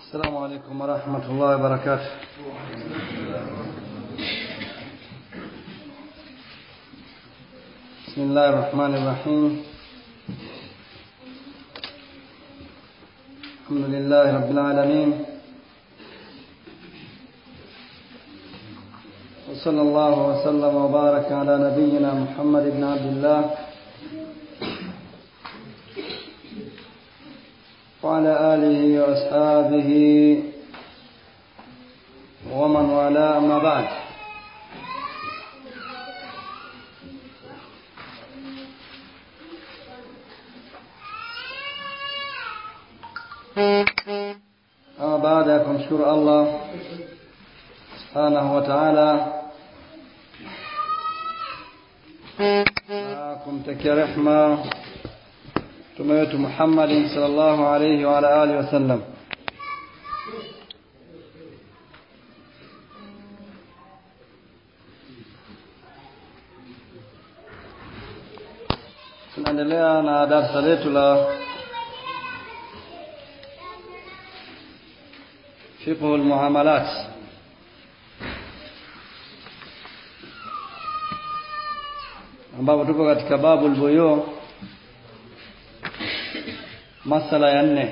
السلام عليكم ورحمة الله وبركاته. بسم الله الرحمن الرحيم. الحمد لله رب العالمين، وصلى الله وسلم وبارك على نبينا محمد بن عبد الله وعلى آله وأصحابه ومن والاه، أما بعد. baada ya kumshukuru Allah subhanahu wa ta'ala na kumtakia rehema Mtume wetu Muhammad sallallahu alayhi wa ala alihi wasallam, tunaendelea na darasa letu la fiqh al-muamalat, ambapo tupo katika babu al-buyu, masala ya 4.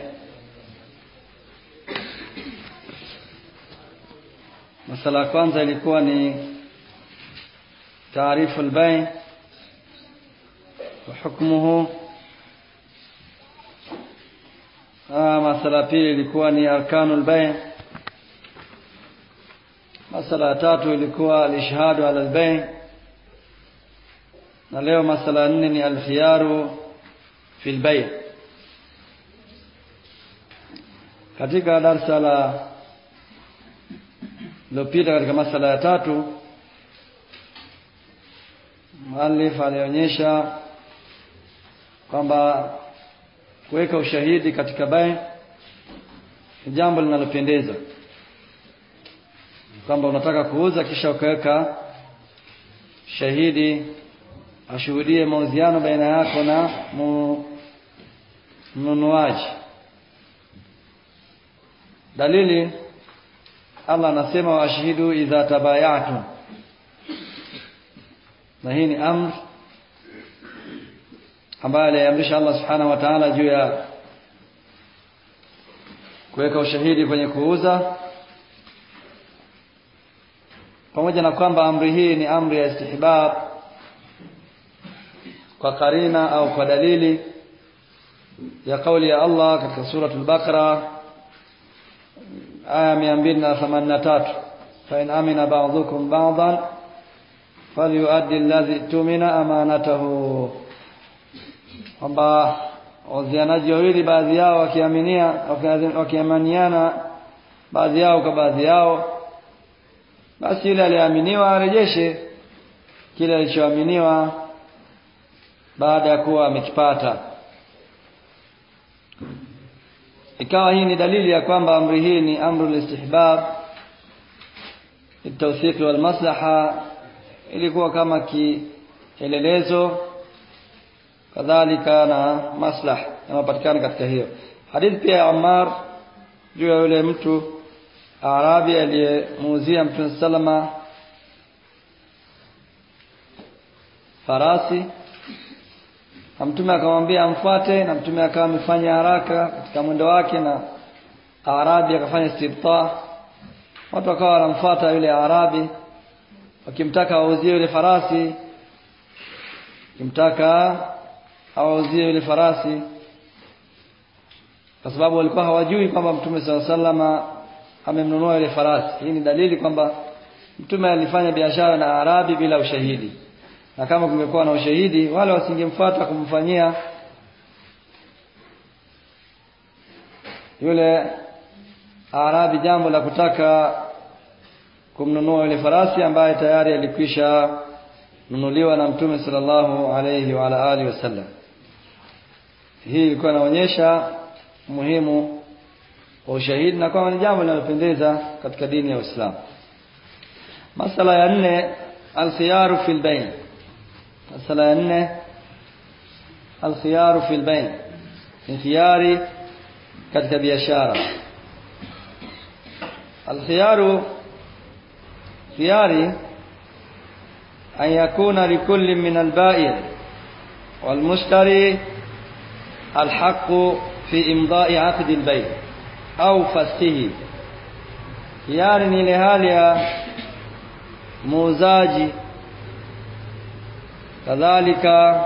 Masala ya kwanza ilikuwa ni taarifu al-bay' wa hukmuhu. Masala pili ilikuwa ni arkanul bay'. Masala ya tatu ilikuwa al-ishhadu ala al-bay', na leo masala ya 4 ni al-khiyaru fi al-bay'. Katika darasa la lililopita, katika masala ya 3, muallif alionyesha kwamba kuweka ushahidi katika bay' ni jambo linalopendeza, kwamba unataka kuuza kisha ukaweka shahidi ashuhudie mauziano baina yako na mnunuaji. Dalili, Allah anasema washhidu idha tabaya'tum, na hii ni amr ambayo aliamrisha Allah subhanahu wa ta'ala juu ya kuweka ushahidi kwenye kuuza, pamoja na kwamba amri hii ni amri ya istihbab kwa karina au kwa dalili ya kauli ya Allah katika suratul Baqara aya 283, fa in amina ba'dhukum ba'dan falyuaddi alladhi tumina amanatahu, kwamba wazianaji wawili baadhi yao wakiaminiana baadhi yao kwa baadhi yao, basi yule aliyeaminiwa arejeshe kile alichoaminiwa baada ya kuwa amekipata. Ikawa hii ni dalili ya kwamba amri hii ni amrul istihbab litawthiq wal maslaha, ilikuwa kama kielelezo kadhalika na maslaha yanayopatikana katika hiyo. Hadithi pia ya Ammar juu ya yule mtu Arabi aliyemuuzia Mtume salama farasi, na Mtume akamwambia amfuate, na Mtume akawa amefanya haraka katika mwendo wake, na Arabi akafanya istibta. Watu wakawa wanamfuata yule Arabi wakimtaka auzie yule farasi, awauzie yule farasi, kwa sababu walikuwa hawajui kwamba Mtume sallallahu amemnunua yule farasi. Hii ni dalili kwamba Mtume alifanya biashara na Arabi bila ushahidi, na kama kungekuwa na ushahidi wale wasingemfuata kumfanyia yule Arabi jambo la kutaka kumnunua yule farasi ambaye tayari alikwisha nunuliwa na Mtume sallallahu alayhi wa ala alihi wasallam. Hii ilikuwa inaonyesha umuhimu wa ushahidi na kwamba ni jambo linalopendeza katika dini ya Uislamu. Masala ya 4, al-khiyaru fil bay'. Masala ya 4, al-khiyaru fil bay', ni khiyari katika biashara. الخيار خياري أن يكون لكل من البائع والمشتري الحق في إمضاء عقد البيع أو فسخه. خيار ni ile hali ya muuzaji kadhalika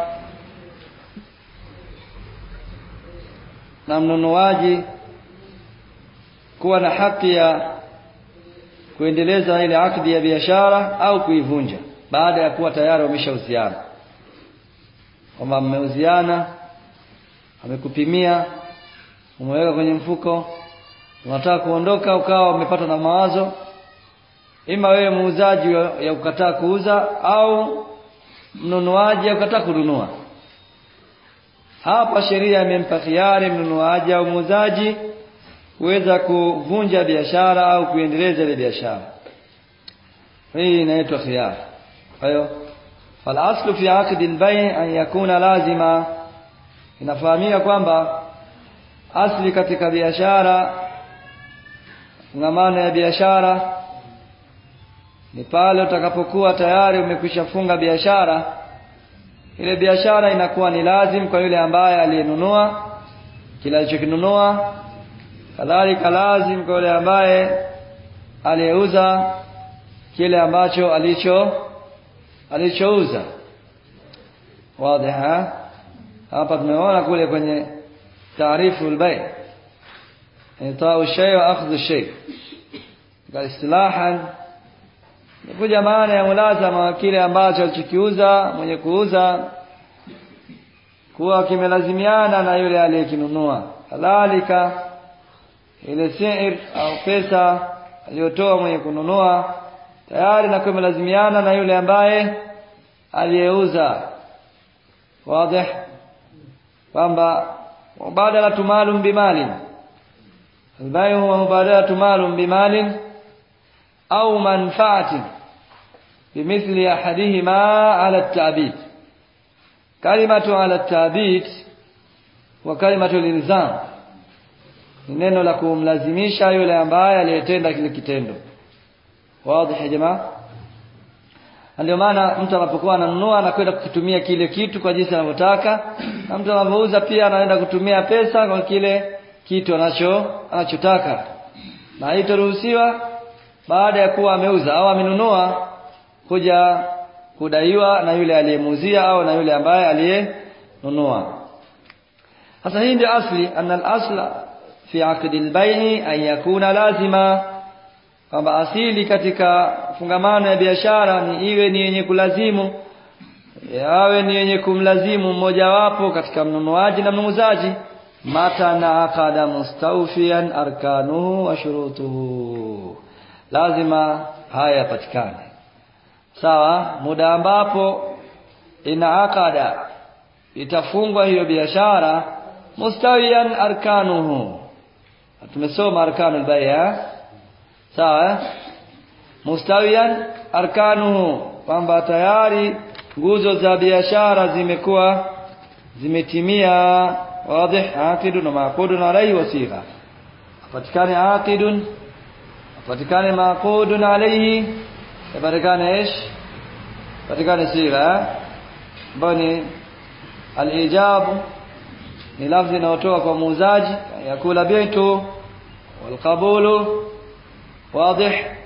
na mnunuaji kuwa na haki ya kuendeleza ile akdi ya biashara au kuivunja baada ya kuwa tayari wameshauziana. Kama mmeuziana, amekupimia, umeweka kwenye mfuko, unataka kuondoka ukawa umepata na mawazo, ima wewe muuzaji ya ukataa kuuza au mnunuaji ya ukataa kununua. Hapa sheria imempa khiari mnunuaji au muuzaji kuweza kuvunja biashara au kuendeleza ile biashara. Hii inaitwa khiyar. Kwa hiyo fal aslu fi aqd al-bay' an yakuna lazima. Inafahamika kwamba asli katika biashara, fungamano ya biashara ni pale utakapokuwa tayari umekwisha funga biashara, ile biashara inakuwa ni lazim kwa yule ambaye aliyenunua kile alichokinunua, kadhalika lazim kwa yule ambaye aliyeuza kile ambacho alichouza. Wazi hapa tumeona kule kwenye taarifu al-bay' itau shay wa akhdhu shay. Kwa istilahan ni kuja maana ya mulazama kile ambacho alichokiuza mwenye kuuza kuwa kimelazimiana na yule aliyekinunua, kadhalika ile sa'ir au pesa aliyotoa mwenye kununua tayari na kumelazimiana na yule ambaye aliyeuza. Wazi kwamba mubadalatu malum bimalin, al-bay' huwa mubadalatu malum bimalin au manfaatin bimithli ahadihima ala at-ta'bid. Kalimatu ala at-ta'bid wa kalimatu al-ilzam ni neno la kumlazimisha yule ambaye aliyetenda kile kitendo. Wazi ya jamaa. Ndio maana mtu anapokuwa ananunua anakwenda kukitumia kile kitu kwa jinsi anavyotaka, na mtu anapouza pia anaenda kutumia pesa kwa kile kitu anachotaka. Na haitaruhusiwa baada ya kuwa ameuza au amenunua kuja kudaiwa na yule aliyemuuzia au na yule ambaye aliyenunua. Sasa hii ndio asli, anna al-asla fi aqd al-bay' an yakuna lazima, kwamba asili katika fungamano ya biashara ni iwe ni yenye kulazimu, yawe ni yenye kumlazimu mmoja wapo katika mnunuaji na muuzaji. Mata na aqada mustawfiyan arkanuhu wa shurutuhu, lazima haya yapatikane. Sawa, muda ambapo ina aqada itafungwa hiyo biashara, mustawiyan arkanuhu. Tumesoma arkanul bay'. Sawa, mustawiyan arkanuhu, kwamba tayari nguzo za biashara zimekuwa zimetimia. Wazi, aqidun wa maqudun alayhi wasigha. Patikane aqidun, patikane maqudun alayhi, patikane ish, patikane sigha. Bani al-ijab ni lafzi inayotoka kwa muuzaji, yakula bi'tu wal qabulu. Wazi,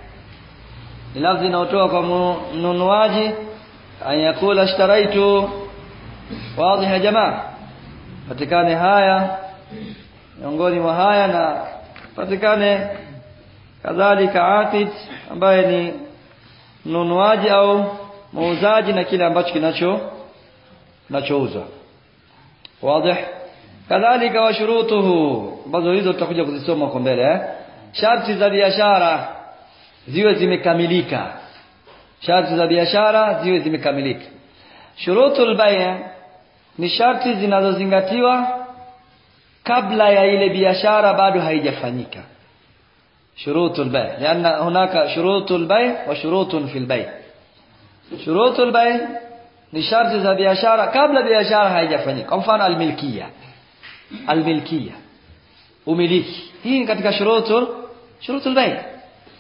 ni lafzi inayotoka kwa mnunuaji, yakula ishtaraitu. Wazi ya jamaa. Patikane haya miongoni mwa haya, na patikane kadhalika aqid ambaye ni mnunuaji au muuzaji na kile ambacho kinachouzwa. Wazi, kadhalika wa shurutuhu, ambazo hizo tutakuja kuzisoma kwa mbele. Sharti za biashara ziwe zimekamilika. Sharti za biashara ziwe zimekamilika. Shurutul bay' ni sharti zinazozingatiwa kabla ya ile biashara bado haijafanyika. Shurutul bay', lianna hunaka shurutul bay' wa shurutun fil bay'. Shurutul bay' ni sharti za biashara kabla biashara haijafanyika. Kwa mfano al-milkiyya, umiliki, hii ni katika shurutul bay'.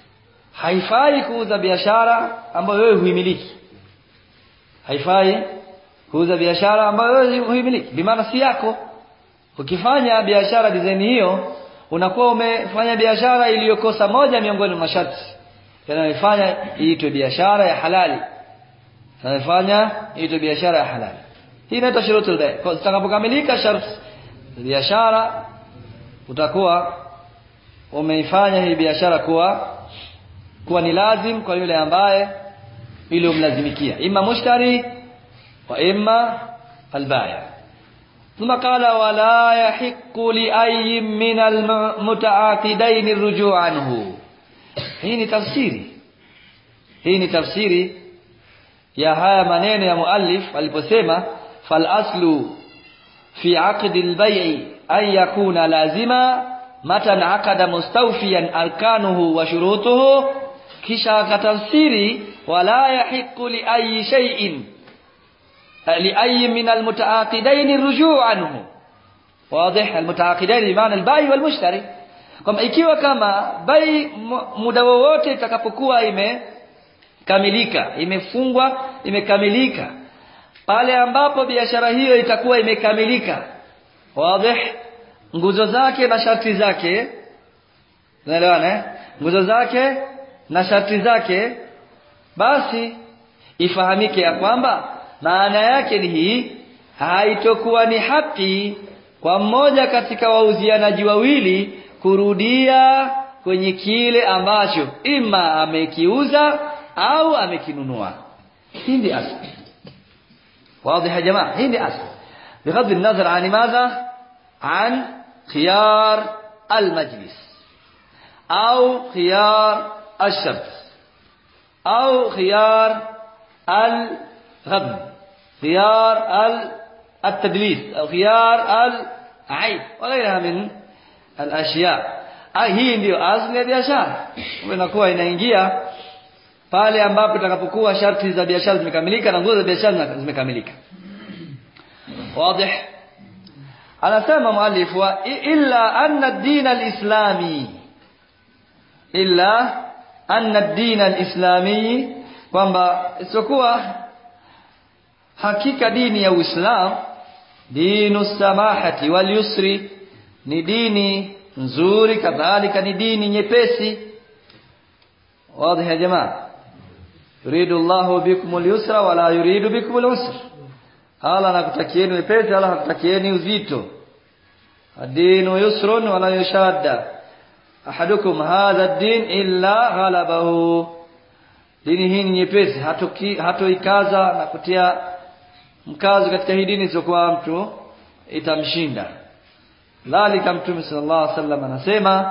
haifai kuuza biashara ambayo wewe huimiliki. Haifai kuuza biashara ambayo wewe huimiliki, bimaana si yako. Ukifanya biashara design hiyo, unakuwa umefanya biashara iliyokosa moja miongoni mwa masharti yanayofanya iitwe biashara ya halali. Yanayofanya iitwe biashara ya halali. Hii inaitwa shurutul bay'. Kwa zitakapokamilika sharti biashara, utakuwa umeifanya hii biashara kuwa ni lazim kwa yule ambaye ile umlazimikia, imma mushtari wa imma al-bay'. ثم قال ولا يحق لأي من المتعاقدين الرجوع عنه. hii ni tafsiri ya haya maneno ya muallif aliposema fal aslu fi aqdi al-bay' an yakuna lazima matan aqada mustawfiyan arkanuhu wa shurutuhu, kisha akatafsiri wala yahiqqu li ayyi shay'in لأي من المتعاقدين الرجوع عنه. واضح؟ المتعاقدين بمعنى البائع والمشتري. kama ikiwa kama bai muda wote itakapokuwa imekamilika, imefungwa, imekamilika, pale ambapo biashara hiyo itakuwa imekamilika, wazi, nguzo zake na sharti zake, unaelewana? Nguzo zake na sharti zake, basi ifahamike ya kwamba maana yake ni hii: haitokuwa ni haki kwa mmoja katika wauzianaji wawili kurudia kwenye kile ambacho ima amekiuza au amekinunua. Hii ndio asili. wazi ya jamaa, hii ndio asili. بغض النظر عن ماذا؟ عن خيار المجلس أو خيار الشرط أو خيار الغبن، خيار التدليس أو خيار العيب وغيرها من الأشياء. Hii ndio asili ya biashara. Inakuwa inaingia pale ambapo itakapokuwa sharti za biashara zimekamilika na nguzo za biashara zimekamilika. Wazi? Anasema muallif wa illa anna ad-din al-islami, illa anna ad-din al-islami, kwamba isokuwa hakika dini ya Uislamu dinu samahati wal yusri, ni dini nzuri, kadhalika ni dini nyepesi. wazi ya jamaa? yuridu Allahu bikumul yusra wala yuridu bikumul usra. Allah anakutakieni wepesi, Allah hakutakieni uzito. ad-dinu yusrun wala yushadda ahadukum hadha ad-din illa ghalabahu. Dini hii ni nyepesi, hatoikaza na kutia mkazo katika hii dini isiyokuwa mtu itamshinda. Dhalika Mtume sallallahu alaihi wasallam anasema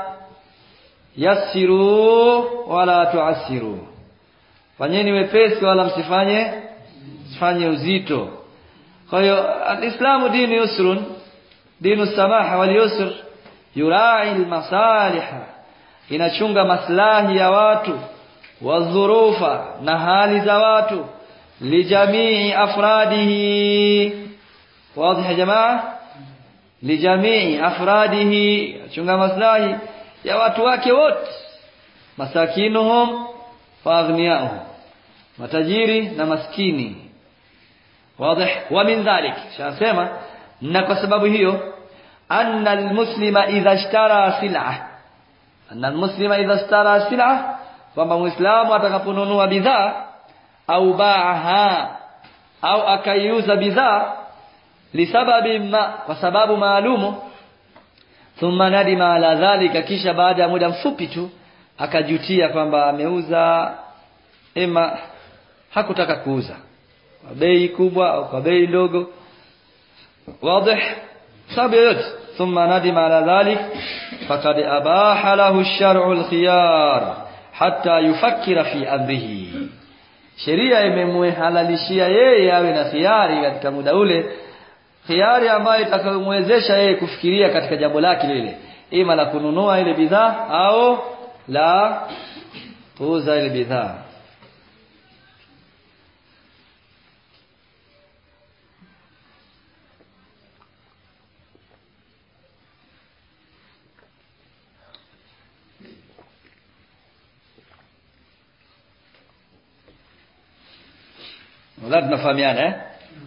yassiru wala tu'assiru, fanyeni wepesi wala msifanye uzito. Kwa hiyo al-Islamu dinu yusrun, dinu samaha wal yusr, yura'i al-masalih, inachunga maslahi ya watu, wadhurufa, na hali za watu, lijamii afradihi. wazi ya jamaa? lijamii afradihi, chunga maslahi ya watu wake wote, masakinuhum wa aghniyahum, matajiri na maskini. wazi? wa min dhalik, shasema, na kwa sababu hiyo, anna almuslima idha ishtara sil'a, anna almuslima idha ishtara sil'a, kwamba muislamu atakaponunua bidhaa au baaha, au akaiuza bidhaa, lisababi ma, kwa sababu maalumu, thumma nadima ala dhalika, kisha baada ya muda mfupi tu akajutia kwamba ameuza, ema hakutaka kuuza kwa bei kubwa au kwa bei ndogo, wazi, sababu yote, thumma nadima ala dhalik faqad abaha lahu ash-shar'u al-khiyar hatta yufakkira fi amrihi. Sheria imemhalalishia yeye awe na khiari katika muda ule, khiari ambayo itakayomwezesha yeye kufikiria katika jambo lake lile, ima la kununua ile bidhaa au la kuuza ile bidhaa. Wala tunafahamiana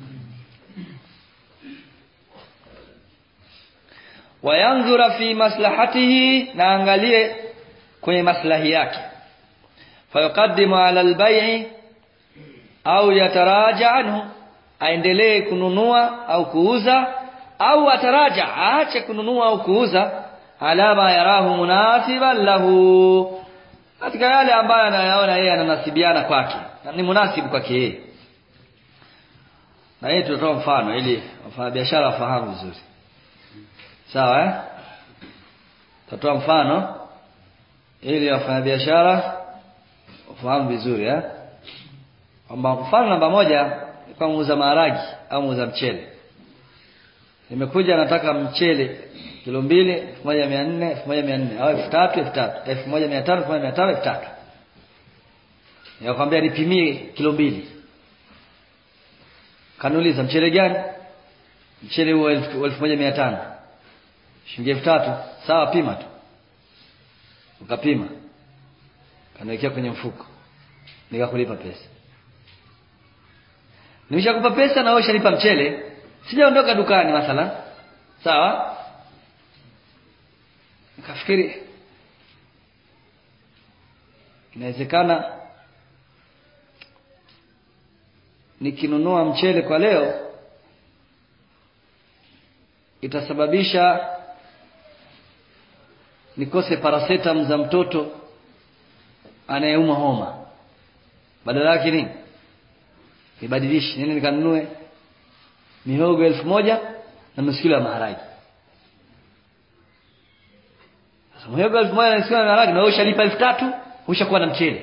wayanzura fi maslahatihi, na angalie kwenye maslahi yake. Fayuqaddimu ala al-bay'i au yataraja anhu, aendelee kununua au kuuza, au ataraja, aache kununua au kuuza, ala ma yarahu munasiban lahu, katika yale ambayo anayaona yeye ananasibiana kwake, ni munasibu kwake yeye. Na yeye tutatoa mfano ili wafanya biashara wafahamu vizuri. Sawa Tutatoa mfano ili wafanya biashara wafahamu vizuri kwamba mfano namba moja kwa muuza maharagi au muuza mchele. Nimekuja nataka mchele kilo 2 1400 1400 au 3000 1500 1500. Nakwambia nipimie kilo 2. Kanuliza mchele gani? Mchele huo 1500. Shilingi 3000. Sawa, pima tu. Ukapima. Kanawekea kwenye mfuko. Nikakulipa pesa. Nimeshakupa pesa na wewe ushanipa mchele. Sijaondoka dukani mathalan. Sawa? Nikafikiri inawezekana nikinunua mchele kwa leo itasababisha nikose paracetamol za mtoto anayeumwa homa. Badala yake nini? Nibadilishe nini, nikanunue mihogo 1000 na nusu ya maharage. Sasa mihogo 1000 na nusu ya maharage na wewe ushalipa 3000, ushakuwa na mchele.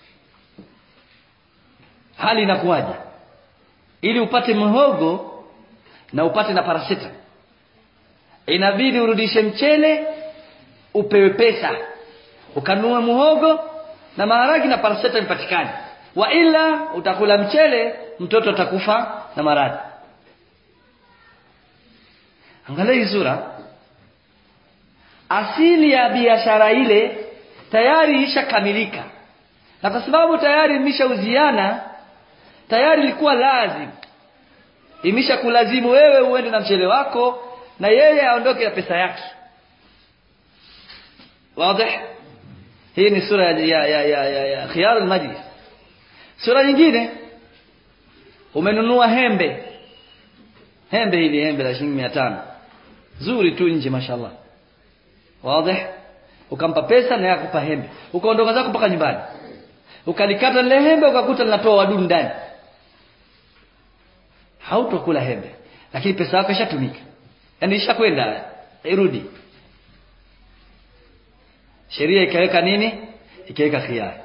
Hali inakuwaje? Ili upate mihogo na upate na paracetamol, inabidi urudishe mchele, upewe pesa, ukanunue muhogo na maharagi na paracetamol ipatikane. Wa ila utakula mchele, mtoto atakufa na maradhi. Angalia hii sura. Asili ya biashara ile tayari ishakamilika. Na kwa sababu tayari imeshauziana, tayari ilikuwa lazima, imeshakulazimu wewe uende na mchele wako na yeye aondoke na pesa yake. Wazi? Hii ni sura ya khiyar al-majlis. Sura nyingine, umenunua hembe. Hembe hili hembe la shilingi 500. Zuri tu nje mashallah. Wazi? Ukampa pesa na yakupa hembe. Ukaondoka zako mpaka nyumbani. Ukalikata ile hembe ukakuta linatoa wadudu ndani. Hautokula hembe. Lakini pesa yako ishatumika. Yaani ishakwenda, irudi. Sheria ikaweka nini? Ikaweka khiyar.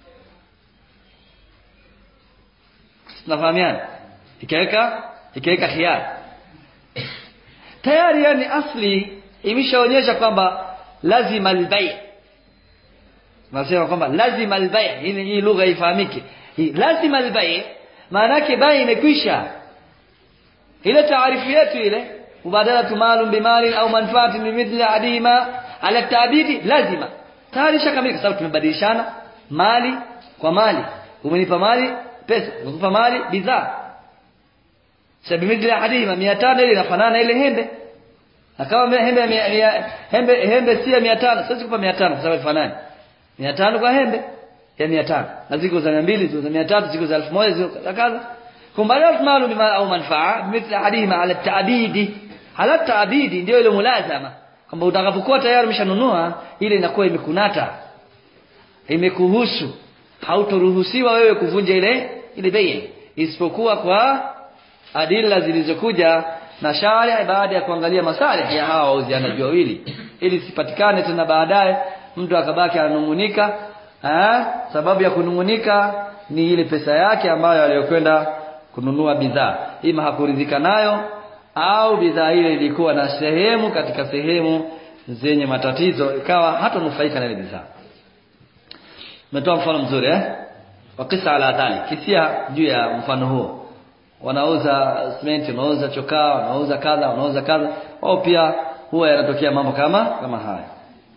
Tunafahamiana? Ikaweka khiyar. Tayari yani asli imeshaonyesha kwamba lazima al-bay'. Nasema kwamba lazima al-bay', hii lugha ifahamike. Hii lazima al-bay', maana yake bai imekwisha. Ile taarifu yetu ile, mubadalatu malum bimali au manfaatin bimithli adima ala tabidi, lazima. Tayari shakamilika, sababu tumebadilishana mali kwa mali. Umenipa mali pesa, umenipa mali bidhaa. Sababu bimithli adima 500 ile inafanana ile hembe. Na kama hembe si 500, sasa kupa 500 kwa sababu ifanani. 500 kwa hembe ya 500. Na ziko za 200, ziko za 300, ziko za 1000, ziko za kadha. Kumbalat malu bima au manfaa mithla adima ala taabidi. Ala taabidi ndio ile mulazama. Kwamba utakapokuwa tayari umeshanunua, ile inakuwa imekunata, imekuhusu, hautoruhusiwa wewe kuvunja ile bei, isipokuwa kwa adila zilizokuja na sharia baada ya kuangalia masalih ya hawa wauzianaji wawili, ili sipatikane tena baadaye mtu akabaki ananungunika. Sababu ya kunungunika ni ile pesa yake ambayo aliyokwenda kununua bidhaa, ima hakuridhika nayo au bidhaa ile ilikuwa na sehemu katika sehemu zenye matatizo, ikawa hata nufaika na ile bidhaa. Umetoa mfano mzuri wa kisa ala dhali, kisia juu ya mfano huo. Wanauza simenti, wanauza chokaa, wanauza kadha, wanauza kadha. Au pia huwa yanatokea mambo kama haya.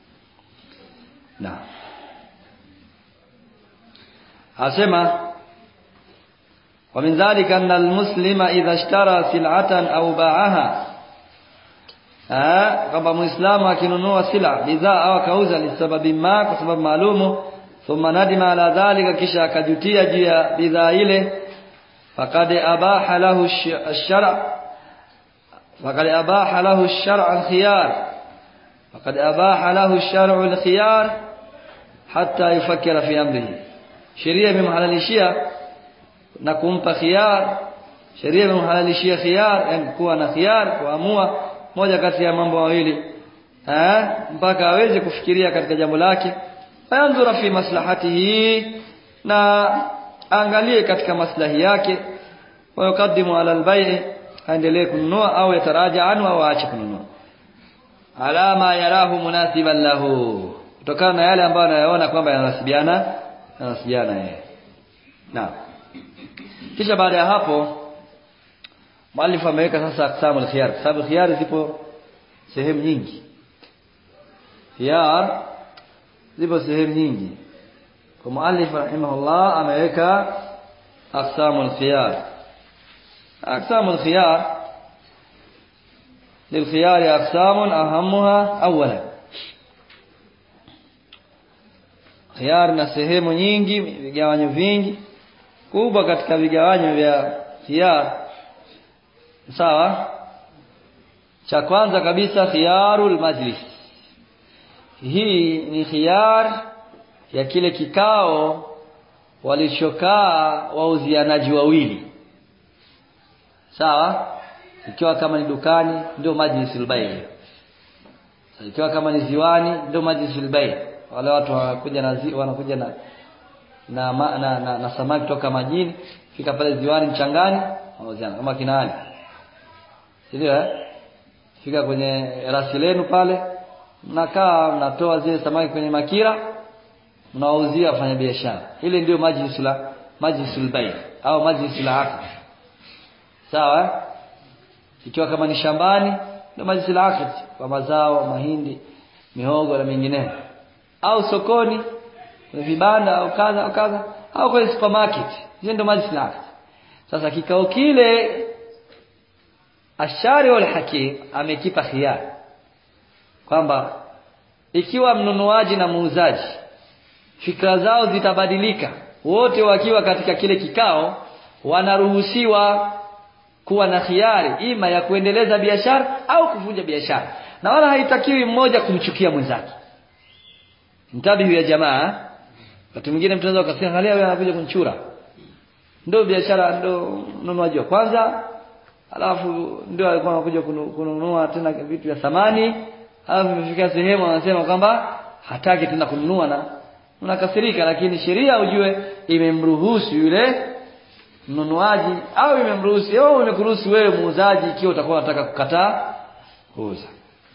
Na asema ومن ذلك أن المسلم إذا اشترى سلعة أو باعها kwamba muislamu akinunua sila bidhaa au kauza lisababi ma kwa sababu maalumu thumma nadima ala dhalika kisha akajutia juu ya bidhaa ile faqad abaha lahu ash-shar' faqad abaha lahu ash-shar' al-khiyar faqad abaha lahu ash-shar' al-khiyar hatta yufakkira fi amrihi sheria imemhalalishia na kumpa khiyar sheria imemhalalishia khiyar yani kuwa na khiyar kuamua moja kati ya mambo mawili mpaka aweze kufikiria katika jambo lake ayanzura fi maslahatihi na angalie katika maslahi yake wa yukaddimu ala al-bay' aendelee kununua au yataraja anhu au aache kununua alama yarahu munasiban lahu kutokana na yale ambayo anayaona kwamba yanasibiana yeye naam kisha baada ya hapo muallif ameweka sasa aqsamul khiyar sababu khiyar zipo sehemu nyingi khiyar zipo sehemu nyingi kwa muallif rahimahullah ameweka aqsamul khiyar للخيار أقسام أهمها أولا khiyar na sehemu nyingi vigawanyo vingi kubwa katika vigawanyo vya khiyar sawa cha kwanza kabisa khiyarul majlis hii ni khiyar ya kile kikao walichokaa wauzianaji wawili sawa ikiwa kama ni dukani ndio majlisul bay' ikiwa kama ni ziwani ndio majlisul bay' wale watu wanakuja na samaki kutoka majini fika pale ziwani mchangani wauziana kama kinani ndio fika kwenye rasi lenu pale mnakaa mnatoa zile samaki kwenye makira mnawauzia wafanya biashara ile ndio majlisul bay' au majlisul aqd sawa ikiwa kama ni shambani ndio majlisul aqd kwa mazao mahindi mihogo na mengineyo au sokoni kwenye vibanda au kadha au kwenye supermarket hizo ndio majlisul aqd sasa kikao kile Ashari wal Hakim amekipa khiyar kwamba ikiwa mnunuaji na muuzaji fikra zao zitabadilika wote wakiwa katika kile kikao wanaruhusiwa kuwa na khiyari ima ya kuendeleza biashara au kuvunja biashara na wala haitakiwi mmoja kumchukia mwenzake mtabihu ya jamaa watu mwingine mtu anaweza akasema angalia wewe anakuja kunchura ndio biashara ndio mnunuaji wa kwanza alafu ndio alikuwa anakuja kununua tena vitu vya thamani alafu imefika sehemu anasema kwamba hataki tena kununua na unakasirika lakini sheria ujue imemruhusu yule mnunuaji au imemruhusu au imekuruhusu wewe muuzaji ikiwa utakuwa unataka kukataa kuuza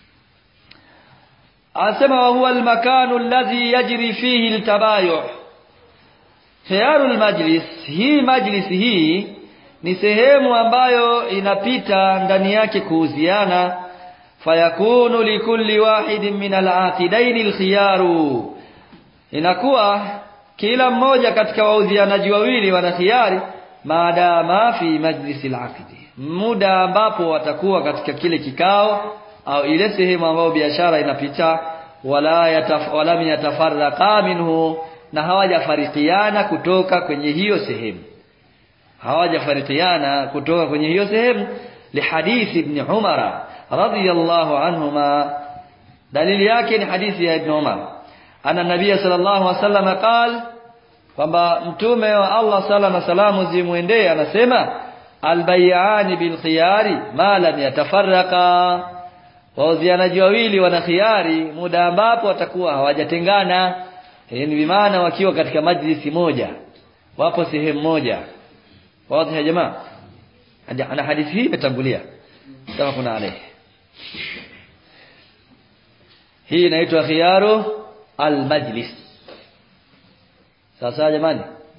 anasema huwa al-makanu alladhi yajri fihi al-tabayu' khiyarul majlis hii majlis hii ni sehemu ambayo inapita ndani yake kuuziana fayakunu likulli wahidin min al-aqidain al-khiyaru inakuwa kila mmoja katika wauzianaji wawili wana khiyari maadama fi majlis al-aqd muda ambapo watakuwa katika kile kikao au ile sehemu ambayo biashara inapita wala yatafarraqa minhu na hawajafarikiana kutoka kwenye hiyo sehemu lihadithi ibn Umar radiyallahu anhuma dalili yake ni hadithi ya ibn Umar ana nabii sallallahu alaihi wasallam qala kwamba mtume wa Allah sala na salamu zimuendee anasema albay'ani bil khiyari ma lam yatafarraqa wauzianaji wawili wana khiyari muda ambapo watakuwa hawajatengana ni bimaana wakiwa katika majlisi moja wapo sehemu moja wazi ya jamaa ana hadithi hii imetangulia kama kuna alayhi hii inaitwa khiyaru al-majlis sasa jamani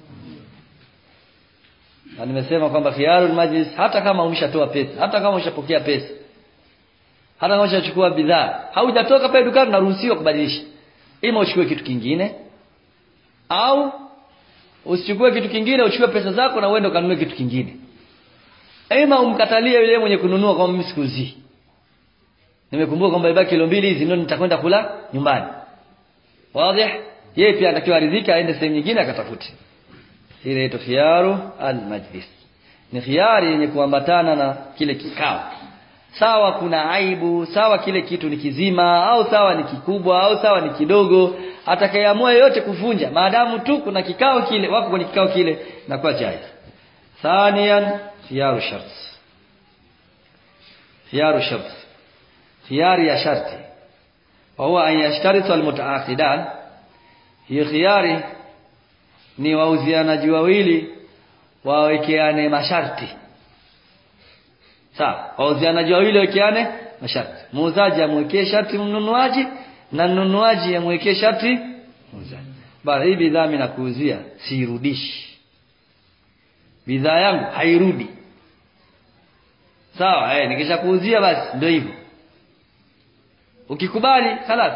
na nimesema kwamba khiyarul majlis hata kama umeshatoa pesa hata kama umeshapokea pesa hata kama umeshachukua bidhaa haujatoka pale dukani unaruhusiwa kubadilisha ima uchukue kitu kingine au Usichukue kitu kingine, uchukue pesa zako na uende kanunue kitu kingine. Aima umkatalie yule mwenye kununua kwa mimi sikuzi. Nimekumbuka kwamba ibaki kilo 2 hizi ndio nitakwenda kula nyumbani. Wazi? Yeye pia anatakiwa aridhika aende sehemu nyingine akatafute. Ile inaitwa khiyaru al-majlis. Ni khiyari yenye kuambatana na kile kikao. Sawa kuna aibu, sawa kile kitu ni kizima, au sawa ni kikubwa, au sawa ni kidogo, atakayeamua yote kuvunja maadamu tu kuna kikao kile, wako kwenye kikao kile, na kwa jaiz. Thaniyan khiyaru shart. Khiyaru shart. Khiyari ya sharti. Wa huwa an yashtaritu al-mutaaqidan. Hiyo khiyari ni wauzianaji wawili wawekeane masharti. Sawa, wauzianaji wawili wawekeane masharti. Muuzaji amwekee sharti mnunuaji na mnunuaji amwekee sharti muuzaji. Bali hii bidhaa mimi nakuuzia siirudishi. Bidhaa yangu hairudi. Sawa, nikishakuuzia basi ndio hivyo. Ukikubali, خلاص.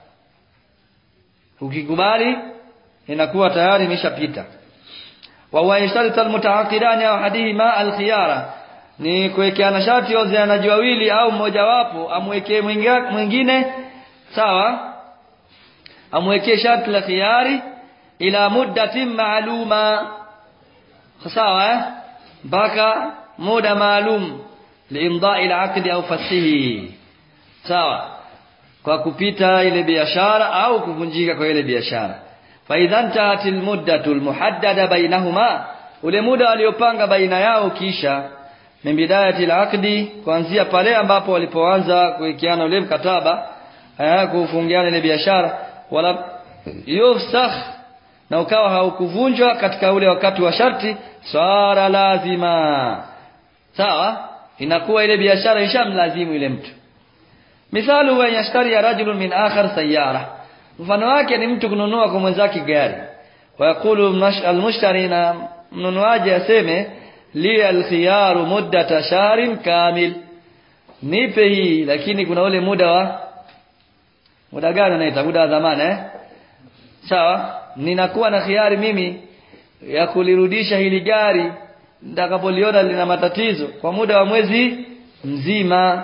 Ukikubali inakuwa tayari imeshapita. Wa huwa yashtaritu al-mutaaqidan ahadihima al-khiyara. Ni kuwekeana sharti wauzianaji wawili au mmoja wapo amwekee mwingine, sawa? Amwekee sharti la khiyari ila muddatin ma'luma. Sawa, mpaka muda maalum liimdai al-aqd au fasihi. Sawa, kwa kupita ile biashara au kuvunjika kwa ile biashara. Fa idhan ta'atil muddatul muhaddada bainahuma, ule muda aliopanga baina yao kisha min bidayati al-aqdi, kuanzia pale ambapo walipoanza kuwekeana ule mkataba, kufungiana ile biashara, wala yufsakh, na ukawa haukuvunjwa katika ule wakati wa sharti, sara lazima. Sawa, inakuwa ile biashara ishamlazimu ile mtu. Mithalu wa yashtari rajulun min akhar sayyara. Mfano wake ni mtu kununua kwa mwenzake gari. Wa yaqulu al-mushtari, na mnunuaji aseme li al-khiyaru muddata shahrin kamil. Nipe hii, lakini kuna ule muda gani unaita muda wa dhamana Sawa, ninakuwa na khiari mimi ya kulirudisha hili gari nitakapoliona lina matatizo kwa muda wa mwezi mzima.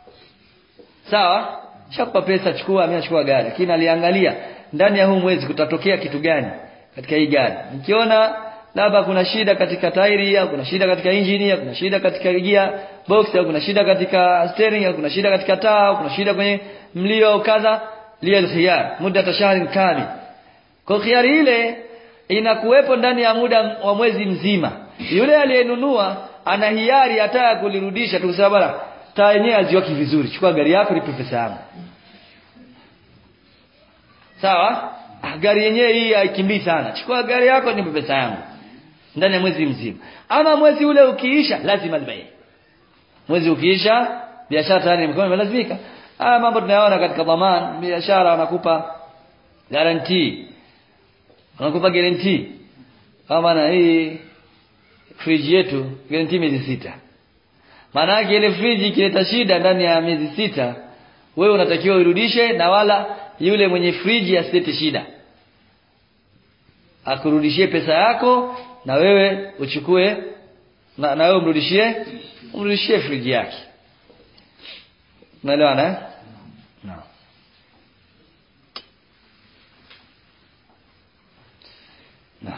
Sawa, shakupa pesa, chukua, mimi nachukua gari, lakini aliangalia ndani ya huu mwezi kutatokea kitu gani katika hii gari. Nikiona labda kuna shida katika tairi, au kuna shida katika injini, au kuna shida katika gear box, au kuna shida katika steering, au kuna shida katika taa, au kuna shida kwenye mlio au kadha, li al-khiyar muda shahrin kamil. Kwa khiyari ile inakuwepo ndani ya muda wa mwezi mzima. Yule aliyenunua ana hiari hata kulirudisha tu, sababu bwana taa yenyewe haziwaki vizuri, chukua gari yako nipe pesa yangu. Sawa, gari yenyewe hii haikimbii sana, chukua gari yako nipe pesa yangu, ndani ya mwezi mzima. Ama mwezi ule ukiisha lazima nibai. Mwezi ukiisha biashara tayari mkono imelazimika. Haya mambo tunayaona katika dhamana, biashara wanakupa guarantee. Wanakupa guarantee. Kama na hii fridge yetu guarantee miezi 6. Maana yake ile fridge ikileta shida ndani ya miezi 6, wewe unatakiwa urudishe, na wala yule mwenye fridge asilete shida. Akurudishie pesa yako na wewe uchukue na wewe umrudishie fridge yake. Unaelewana Naam. Naam.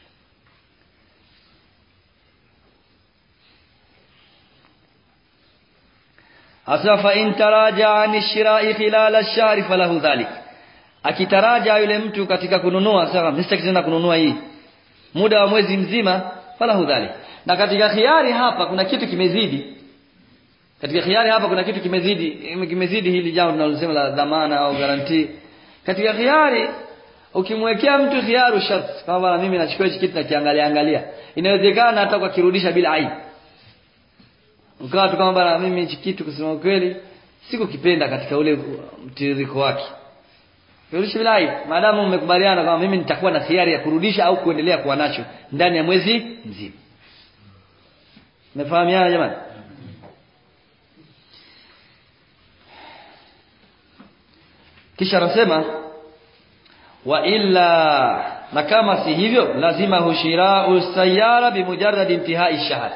Asafa in taraja an shira'i khilal ash-shahr falahu dhalik. Akitaraja yule mtu katika kununua, sasa msitaki tena kununua hii muda wa mwezi mzima, falahu dhalik. Na katika khiari hapa kuna kitu kimezidi. Katika khiari hapa kuna kitu kimezidi hili jambo tunalosema la dhamana au guarantee. Katika khiari ukimwekea mtu khiaru shart, kama bwana mimi nachukua hiki kitu na kiangalia, inawezekana hata kwa kirudisha bila aibu. Ukawa tu kama bwana mimi hiki kitu kusema kweli sikukipenda katika ule mtiririko wake, kurudisha bila aibu, maadamu mmekubaliana kama mimi nitakuwa na khiari ya kurudisha au kuendelea kuwa nacho ndani ya mwezi mzima. Mnafahamiana jamani? Kisha anasema wa illa, na kama si hivyo lazima hushirau sayara bimujarrad intihai shahr.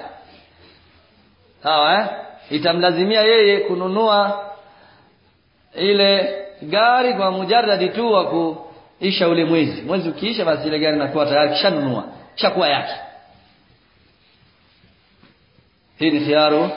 Sawa itamlazimia yeye kununua ile gari kwa mujarrad tu wa kuisha ule mwezi ukiisha basi ile gari inakuwa tayari kishanunua kishakuwa yake. hii ni khiyaru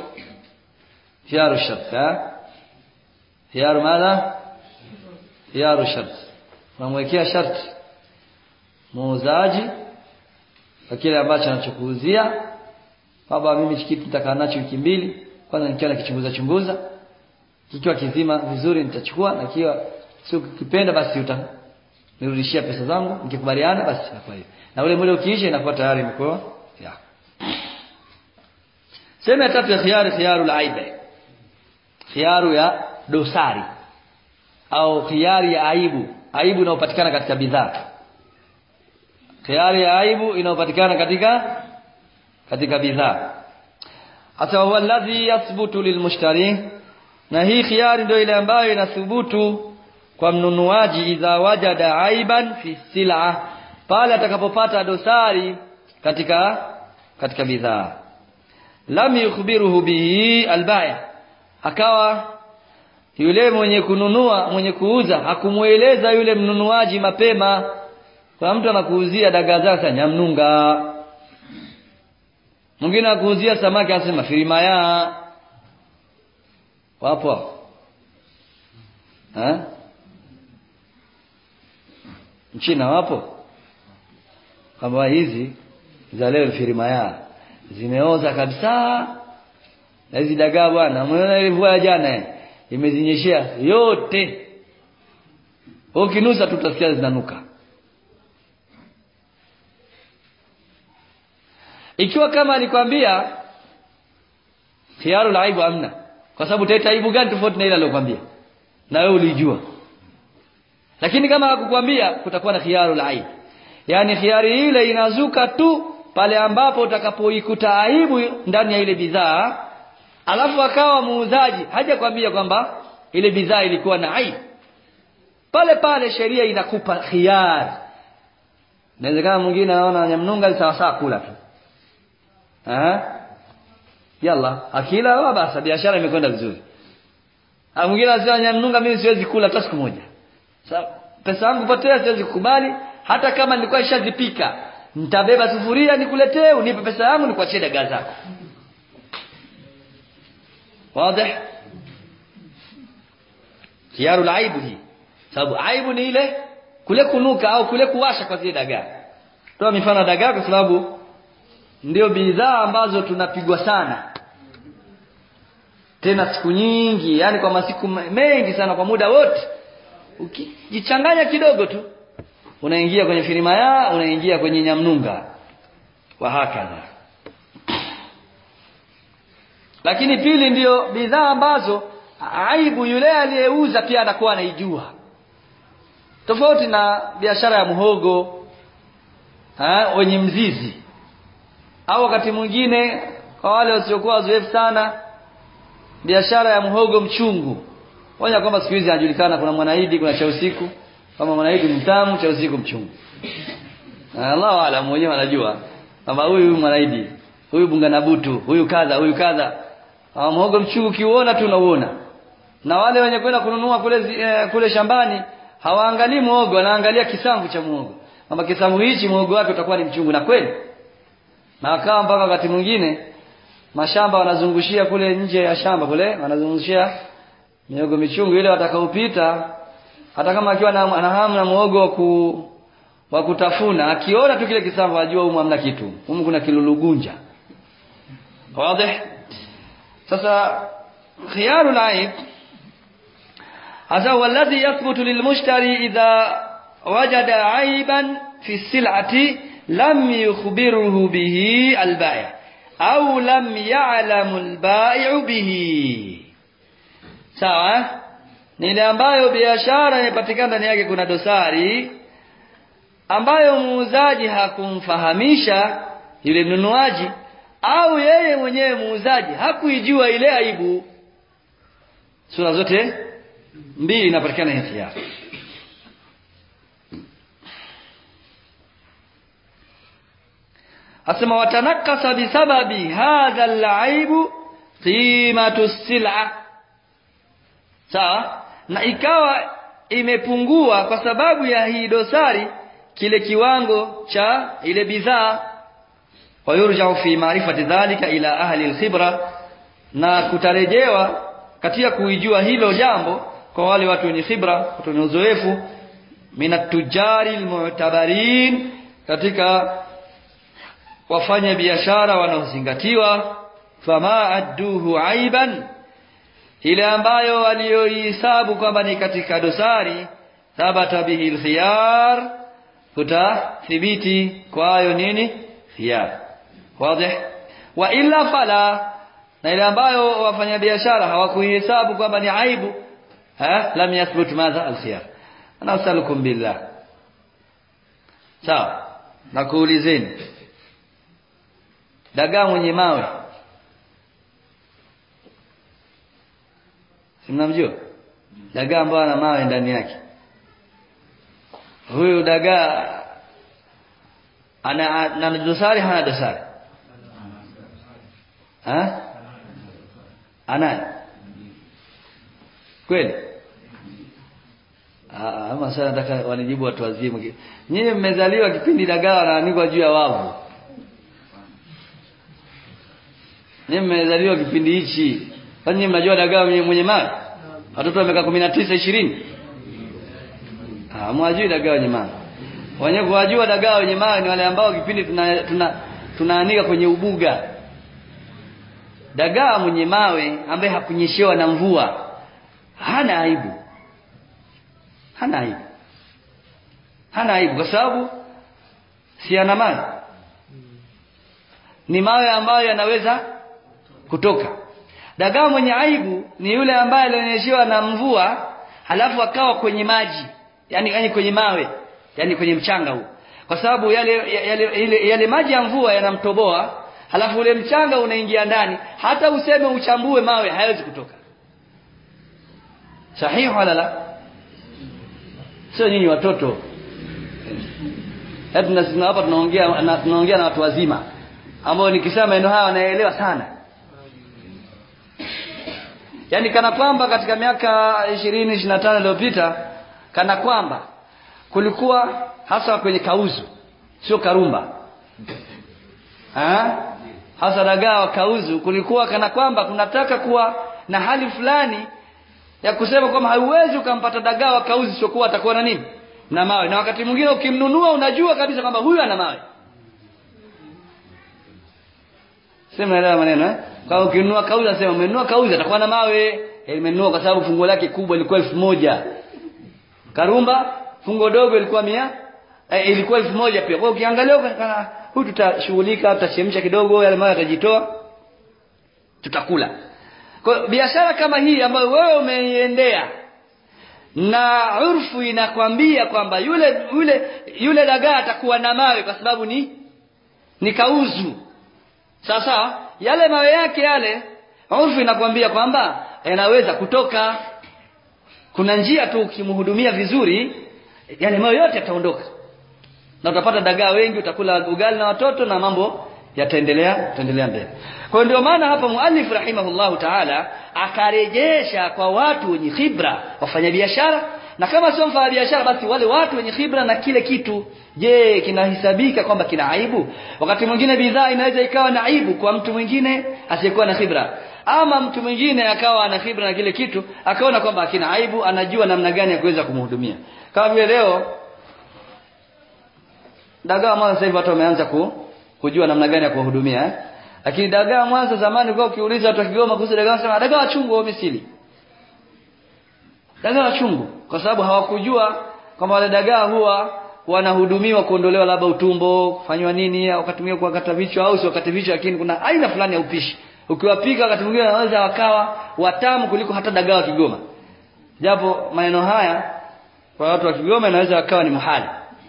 shart. khiyaru madha? khiyaru shart. Unamwekea sharti muuzaji kwa kile ambacho anachokuuzia, baba mimi kitu nitakaa nacho wiki 2, kwanza nikiwa nakichunguza kikiwa kizima vizuri nitachukua, na kiwa sio kipenda basi utanirudishia pesa zangu, nikikubaliana basi inakuwa hivyo, na ule muda ukiisha inakuwa tayari mko ya. Sema ya tatu ya khiyarul aiba, khiyaru ya dosari au khiyari ya aibu inayopatikana katika bidhaa. Khiyari ya aibu inayopatikana katika bidhaa. Hata huwa alladhi yathbutu lilmushtari, na hii khiyari ndio ile ambayo inathubutu kwa mnunuaji idha wajada aiban fi sil'a, pale atakapopata dosari katika bidhaa. Lam yukhbiruhu bihi albai', akawa yule mwenye kununua mwenye kuuza hakumueleza yule mnunuaji mapema. Kwa mtu anakuuzia dagaa zake nyamnunga, mwingine anakuuzia samaki anasema firimaya. Wapo Mchina wapo kama hizi za leo firimaya zimeoza kabisa, na hizi dagaa bwana umeona ile mvua jana imezinyeshea yote, ukinusa tutasikia zinanuka. Ikiwa kama alikwambia khiyarul aibu amna, kwa sababu utaita aibu gani tofauti na ile aliyokuambia na wewe ulijua. Lakini kama hakukwambia kutakuwa na khiyarul aibu, yani khiyari ile inazuka tu pale ambapo utakapoikuta aibu ndani ya ile bidhaa, alafu akawa muuzaji hajakwambia kwamba ile bidhaa ilikuwa na aibu, pale sheria inakupa khiyar. Inawezekana mwingine anaona nyamnunga ni sawa kula tu, yalla akila basi biashara imekwenda vizuri. Mwingine anasema nyamnunga mimi siwezi kula hata siku moja, sawa pesa yangu potea, siwezi kukubali hata kama nilikuwa nishazipika, nitabeba sufuria nikuletee unipe pesa yangu nikuachie dagaa zako. Wazi? Khiyarul aibu hii, sababu aibu ni ile kule kunuka au kule kuwasha kwa zile dagaa. Toa mifano dagaa kwa sababu ndio bidhaa ambazo tunapigwa sana tena siku nyingi, yani kwa masiku mengi sana, kwa muda wote. Ukijichanganya kidogo tu unaingia kwenye firimaya, unaingia kwenye nyamnunga wa hakadha. Lakini pili ndio bidhaa ambazo aibu yule aliyeuza pia anakuwa anaijua, tofauti na biashara ya muhogo wenye mzizi, au wakati mwingine kwa wale wasiokuwa wazoefu sana biashara ya muhogo mchungu. Waona kwamba siku hizi anajulikana, kuna Mwanaidi, kuna cha usiku, kama Mwanaidi mtamu, cha usiku mchungu. Allahu aalam, mwenyewe anajua kama huyu Mwanaidi, huyu Bunganabutu, huyu kadha. Muhogo mchungu kiuona tu unaona. Na wale wenye kwenda kununua kule shambani hawaangalii muhogo, wanaangalia kisamvu cha muhogo. Kama kisamvu hichi muhogo wake utakuwa ni mchungu, na kweli. Na akawa mpaka wakati mwingine mashamba wanazungushia kule nje ya shamba kule, wanazungushia mihogo michungu ile watakaopita, hata kama akiwa na hamu na muhogo wa kutafuna, akiona tu kile kisamvu ajua humu hamna kitu, humu kuna kilulugunja. Wazi? Sasa khiyarul aib hasa walladhi yathbutu lilmushtari idha wajada aiban fi sil'ati lam yukhbiruhu bihi albai' au lam ya'lamu albai'u bihi. Sawa? Ni ile ambayo biashara inapatikana ndani yake kuna dosari ambayo muuzaji hakumfahamisha yule mnunuaji, au yeye mwenyewe muuzaji hakuijua ile aibu. Sura zote mbili inapatikana hisia. asema watanakasa bisababi hadha al-aibu qimatu as-sil'a. Sawa, na ikawa imepungua kwa sababu ya hii dosari kile kiwango cha ile bidhaa. Wa yurja'u fi ma'rifati dhalika ila ahli al-khibra, na kutarejewa katika kuijua hilo jambo kwa wale watu wenye khibra, watu wenye uzoefu, minat tujari al-mu'tabarin, katika wafanya biashara wanaozingatiwa. Fama adduhu aiban, ile ambayo waliohesabu kwamba ni katika dosari, thabata bihi al-khiyar, kutathibiti kwayo nini? Khiyar. Wazi? Wa illa fala, na ile ambayo wafanya biashara hawakuhesabu kwamba ni aibu, lam yathbut madha al-khiyar. Nasalukum billah. Sawa, nakuulizeni, dagaa mwenye mawe, simnamjua dagaa ambaye ana mawe ndani yake, huyu dagaa ana dosari hana dosari? Ana kweli? Ama sasa nataka wanijibu watu wazima. Nyinyi mmezaliwa kipindi dagaa wanaanikwa juu ya wavu. Nyinyi mmezaliwa kipindi hichi. Kwani nyinyi mnajua dagaa mwenye mawe? Watoto wa miaka 19 20. Mwajui dagaa wenye mawe. Wenye kuwajua dagaa wenye mawe ni wale ambao kipindi tunaanika kwenye ubuga. Dagaa mwenye mawe ambaye hakunyeshewa na mvua hana aibu. Hana aibu kwa sababu si ana mawe. Ni mawe ambayo yanaweza kutoka. Dagaa mwenye aibu ni yule ambaye alionyeshewa na mvua halafu akawa kwenye maji, yani kwenye mawe, yani kwenye mchanga huu. Kwa sababu yale maji ya mvua yanamtoboa, halafu ule mchanga unaingia ndani, hata useme uchambue mawe hayawezi kutoka. Sahihi wala la? Sio nyinyi watoto. Tunasema hapa tunaongea na watu wazima ambao nikisema maneno haya wanaelewa sana. Yaani kana kwamba katika miaka 20 25 iliyopita, kana kwamba kulikuwa hasa kwenye kauzu, sio karumba. Hasa dagaa wa kauzu, kulikuwa kana kwamba kunataka kuwa na hali fulani ya kusema kwamba hauwezi ukampata dagaa wa kauzu sio kuwa atakuwa na nini? Na mawe. Na wakati mwingine ukimnunua unajua kabisa kwamba huyu ana mawe. Sema ile maneno Kwa ukinunua kauzi nasema umenunua kauzi atakuwa na mawe. Nimenunua kwa sababu fungo lake kubwa ilikuwa 1000. Karumba fungo dogo ilikuwa 100. Ilikuwa 1000 pia. Kwa ukiangalia huyu tutashughulika, tutachemsha kidogo, yale mawe yatajitoa, tutakula. Kwa biashara kama hii ambayo wewe umeiendea na urfu inakwambia kwamba yule dagaa atakuwa na mawe kwa sababu ni kauzu. Sasa yale mawe yake yale urfu inakwambia kwamba yanaweza kutoka. Kuna njia tu ukimhudumia vizuri yale mawe yote yataondoka. Na utapata dagaa wengi, utakula ugali na watoto na mambo yataendelea mbele. Kwa ndio maana hapa muallif rahimahullahu ta'ala akarejesha kwa watu wenye khibra wafanya biashara, na kama sio mfanya biashara basi wale watu wenye khibra na kile kitu. Je, kinahesabika kwamba kina aibu? Wakati mwingine bidhaa inaweza ikawa na aibu kwa mtu mwingine asiyekuwa na khibra, ama mtu mwingine akawa ana khibra na kile kitu akaona kwamba kina aibu, anajua namna gani ya kuweza kumhudumia. Kama vile leo dagaa mwanzo, sasa hivi watu wameanza kujua namna gani ya kuhudumia. Lakini dagaa mwanzo zamani kwa ukiuliza watu wa Kigoma kuhusu dagaa wanasema dagaa wachungu au misili. Dagaa wachungu kwa sababu hawakujua kwamba wale dagaa huwa wanahudumiwa kuondolewa labda utumbo, kufanywa nini, wakati mwingine kuwakata vichwa au sio wakati vichwa, lakini kuna aina fulani ya upishi. Ukiwapika wakati mwingine wanaweza wakawa watamu kuliko hata dagaa wa Kigoma. Japo maneno haya kwa watu wa Kigoma inaweza wakawa ni muhali.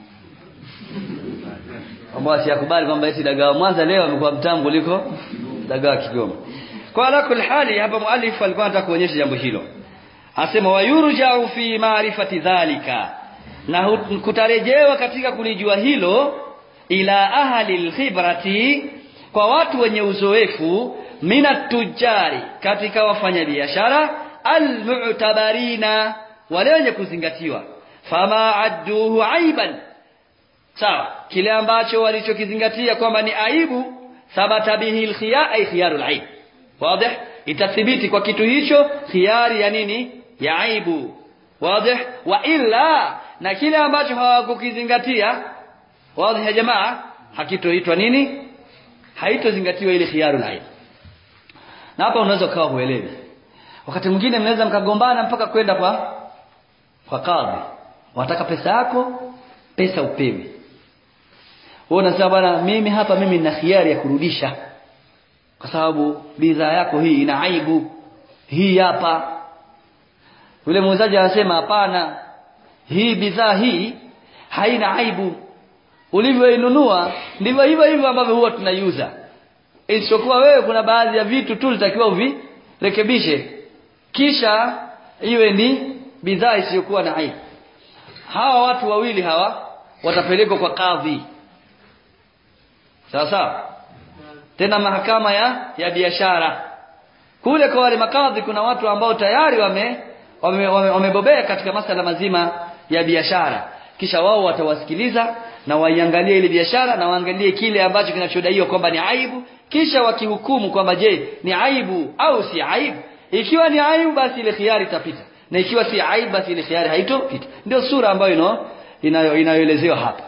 Ambao siyakubali kwamba eti dagaa Mwanza leo amekuwa mtamu kuliko dagaa Kigoma. Kwa alakul hali hapa muallif alikuwa anataka kuonyesha jambo hilo. Anasema wayurja'u fi ma'rifati dhalika, na kutarejewa katika kulijua hilo ila ahli alkhibrati, kwa watu wenye uzoefu, minat tujari, katika wafanyabiashara, almu'tabarina, wale wenye kuzingatiwa. Fama adduhu aiban, sawa, kile ambacho walichokizingatia kwamba ni aibu, thabata bihi alkhiyar, ay khiyarul aib. Wazi, itathibiti kwa kitu hicho khiyari ya nini? Ya aibu. Wazi. Wa illa, na kile ambacho hawakukizingatia, wazi ya jamaa, hakitoitwa nini? Haitozingatiwa ile khiyarul aib. Na hapa unaweza kawa huelewi. Wakati mwingine mnaweza mkagombana mpaka kwenda kwa kadhi. Wataka pesa yako, pesa upewe. Wewe unasema bwana, mimi nina khiari ya kurudisha, kwa sababu bidhaa yako hii ina aibu. Hii hapa. Yule muuzaji anasema hapana, hii bidhaa hii haina aibu. Ulivyoinunua ndivyo hivyo ambavyo huwa tunaiuza. Isipokuwa wewe kuna baadhi ya vitu tu litakiwa uvirekebishe, kisha iwe ni bidhaa isiyokuwa na aibu. Hawa watu wawili hawa watapelekwa kwa kadhi. Sawa. Tena mahakama ya biashara. Kule kwa wale makadhi kuna watu ambao tayari wamebobea katika masala mazima ya biashara. Kisha wao watawasikiliza na waiangalie ile biashara na waangalie kile ambacho kinachodaiwa kwamba ni aibu, kisha wakihukumu kwamba je, ni aibu au si aibu. Ikiwa ni aibu, basi ile khiari itapita, na ikiwa si aibu, basi ile khiari haitopita. Ndio sura ambayo inayoelezewa hapa.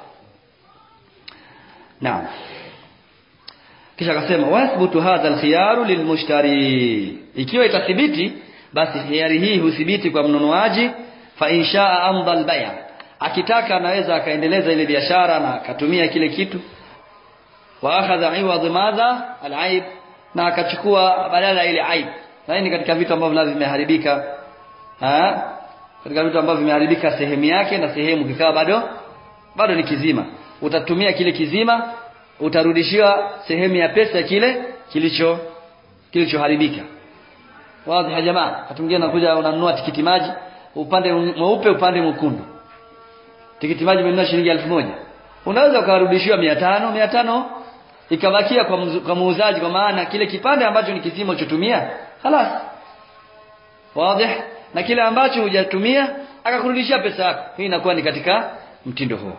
Naam. Kisha akasema wasbutu hadha alkhiyaru lilmushtari, ikiwa itathibiti basi khiari hii huthibiti kwa mnunuaji. Fa inshaa amdha albay', akitaka anaweza akaendeleza ile biashara na akatumia kile kitu. Wa akhadha iwadh madha alaib, na akachukua badala ile aib. Na hii ni katika vitu ambavyo lazima vimeharibika, katika vitu ambavyo vimeharibika sehemu yake, na sehemu kikawa bado ni kizima. Utatumia kile kizima, utarudishiwa sehemu ya pesa kile kilichoharibika. Wazi ya jamaa. Wakati mwingine unakuja unanunua tikiti maji, upande mweupe upande mwekundu. Tikiti maji umenunua shilingi 1000. Unaweza ukarudishiwa 500 ikabakia kwa muuzaji, kwa maana kile kipande ambacho ni kizima ulichotumia خلاص. Wazi. Na kile ambacho hujatumia akakurudishia pesa yako. Hii inakuwa ni katika mtindo huo.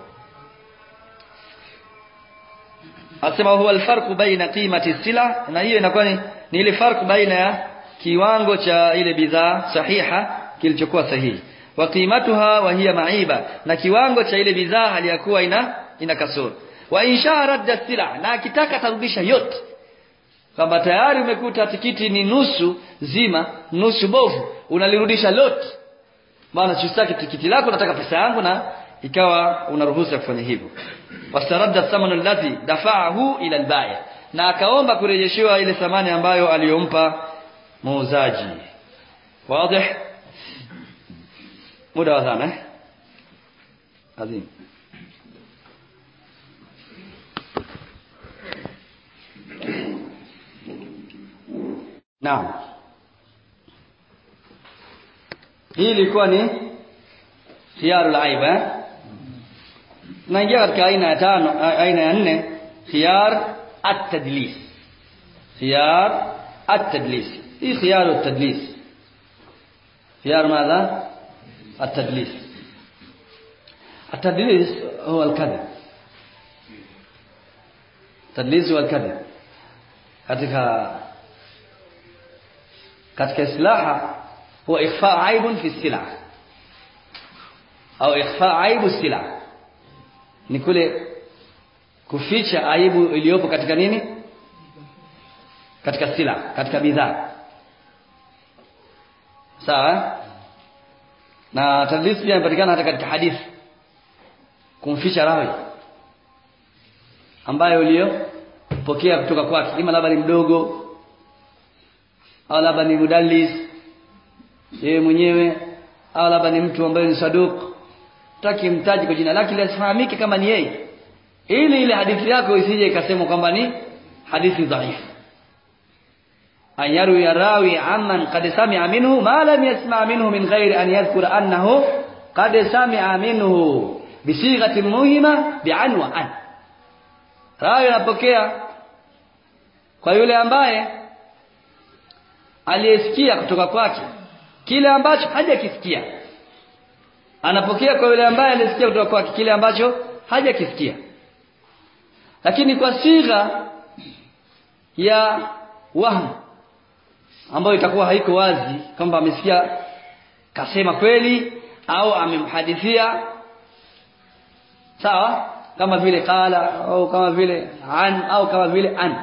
Asema huwa alfarqu baina qimati sila, na hiyo inakuwa ni ile farq baina ya kiwango cha ile bidhaa sahiha kilichokuwa sahihi, wa qimatuha wa hiya maiba, na kiwango cha ile bidhaa hali ya kuwa ina kasoro. Wa insha radda sila, na akitaka tarudisha yote, kama tayari umekuta tikiti ni nusu zima, nusu bovu, unalirudisha lote. Maana chustaki tikiti lako, nataka pesa yangu, na ikawa unaruhusa kufanya hivyo. Wastaradda thamanu alladhi dafa'ahu ila al-bay', na akaomba kurejeshewa ile thamani ambayo aliyompa muuzaji. Wazi? Muda wa dhana azim. Naam. Hii ilikuwa ni khiyarul aib. Naingia katika aina ya 5, aina ya 4, khiyar at-tadlis. Khiyar at-tadlis. Hii khiyar at-tadlis. Khiyar ماذا؟ التدليس. التدليس هو الكذب. التدليس هو الكذب. katika islaha huwa ikhfa aibun fi sila au ikhfa aibu sila, ni kule kuficha aibu iliyopo katika nini, katika sila, katika bidhaa. Sawa. Na tadlis pia inapatikana hata katika hadithi, kumficha rawi ambaye uliyopokea kutoka kwake, ima labda ni mdogo au labda ni mudallis yeye mwenyewe, au labda ni mtu ambaye ni saduq, taki mtaji kwa jina lake lisifahamike kama ni yeye, ili ile hadithi yako isije ikasema kwamba ni hadithi dhaifu. Ayaru ya rawi amman qad sami'a minhu ma lam yasma' minhu min ghairi an yadhkura annahu qad sami'a minhu bi sighatin muhima bi'an wa an. rawi anapokea kwa yule ambaye aliyesikia kutoka kwake kile ambacho hajakisikia. Anapokea kwa yule ambaye alisikia kutoka kwake kile ambacho hajakisikia, lakini kwa sigha ya wahm ambayo itakuwa haiko wazi kwamba amesikia kasema kweli au amemhadithia, sawa, kama vile qala au kama vile an au kama vile an.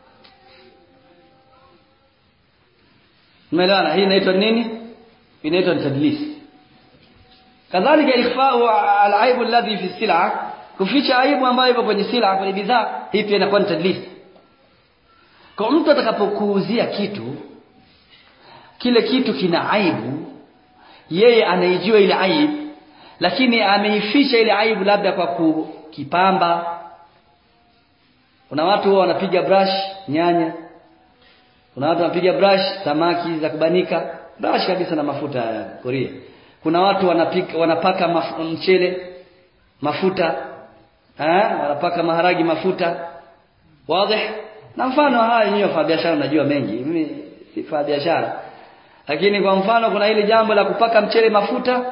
Umeelewana? Hii inaitwa nini? Inaitwa tadlis. Kadhalika ikhfa'u al-aib alladhi fi as-sil'a, kuficha aibu ambayo ipo kwenye sila, kwenye bidhaa, hii pia inakuwa tadlis. Kwa mtu atakapokuuzia kitu, kile kitu kina aibu, yeye anaijua ile aibu, lakini ameificha ile aibu labda kwa kukipamba. Kuna watu wanapiga brush nyanya, kuna watu wanapiga brush samaki za kubanika, brush kabisa na mafuta ya Korea. Kuna watu wanapaka mchele mafuta, wanapaka maharagi mafuta. Wazi? Na mfano haya nyinyi wa biashara mnajua mengi. Mimi si fa biashara. Lakini kwa mfano kuna ile jambo la kupaka mchele mafuta,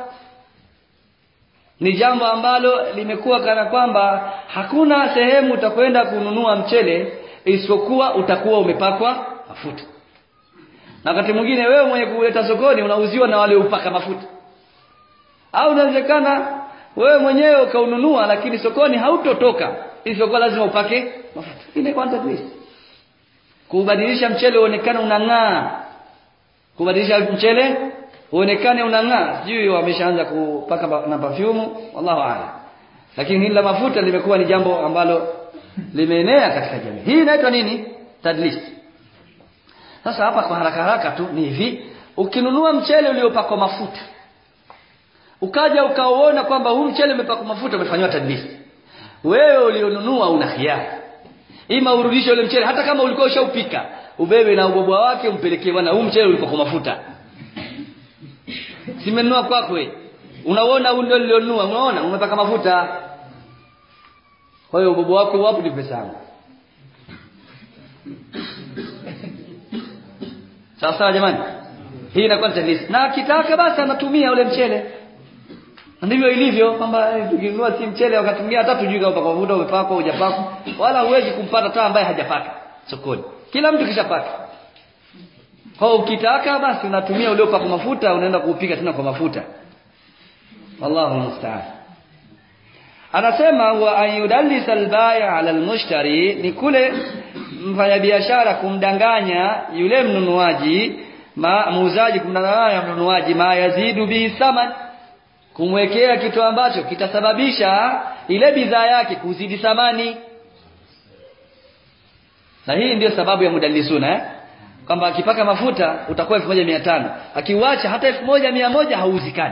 ni jambo ambalo limekuwa kana kwamba hakuna sehemu utakwenda kununua mchele isipokuwa utakuwa umepakwa mafuta. Na wakati mwingine wewe mwenye kuleta sokoni unauziwa na wale upaka mafuta. Au inawezekana wewe mwenyewe ukaununua lakini sokoni hautotoka isipokuwa lazima upake mafuta. Ile kwanza twist. Kubadilisha mchele uonekane unang'aa. Kubadilisha mchele uonekane unang'aa. Sijui wameshaanza kupaka na perfume, wallahu a'lam. Lakini hili la mafuta limekuwa ni jambo ambalo limeenea katika jamii. Hii inaitwa nini? Tadlis. Sasa hapa kwa haraka haraka tu ni hivi, ukinunua mchele uliopakwa mafuta, ukaja ukaona kwamba huu mchele umepakwa mafuta, umefanywa tadlis. Wewe ulionunua una khiari. Ima urudishe ule mchele hata kama ulikuwa ushaupika, ubebe na ubobwa wake umpelekee bwana, huu mchele ulipakwa mafuta. Simenunua kwako wewe. Unaona huu ndio ulionunua, unaona umepaka mafuta. Kwa hiyo ubobwa wako wapi ni pesa yangu. Sasa jamani, hii inakuwa tadlis. Na kitaka basi anatumia ule mchele. Ndivyo ilivyo kwamba tukinunua si mchele wakati mwingine hata tujui kama kwa muda umepakwa hujapakwa, wala huwezi kumpata taa ambaye hajapaka sokoni. Kila mtu kishapaka. Kwa ukitaka basi unatumia ule upako mafuta, unaenda kuupika tena kwa mafuta. Wallahu musta'an. Anasema wa ayudallis al-bai' 'ala al-mushtari, ni kule mfanyabiashara kumdanganya yule mnunuaji, muuzaji kumdanganya mnunuaji, ma yazidu bi thaman, kumwekea kitu ambacho kitasababisha ile bidhaa yake kuzidi thamani. Na hii ndio sababu ya mudallisuna, kwamba akipaka mafuta utakuwa 1500, akiuacha hata 1100 hauzikani.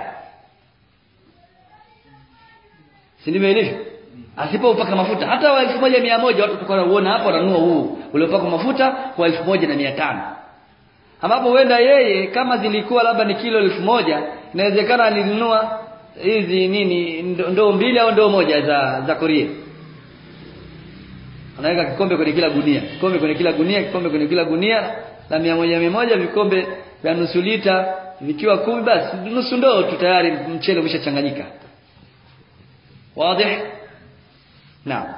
Si ndivyo ilivyo? Asipopaka mafuta hata wa 1100 watu tutakuwa unaona hapo wananunua huu uliopaka mafuta kwa 1500. Ambapo huenda yeye kama zilikuwa labda ni kilo 1000, inawezekana alinunua hizi nini ndoo mbili au ndoo moja za Korea. Anaweka kikombe kwenye kila gunia, kikombe kwenye kila gunia, kikombe kwenye kila gunia, na 100 vikombe vya nusu lita vikiwa 10, basi nusu ndoo tu tayari mchele umeshachanganyika. Wazi? Naam.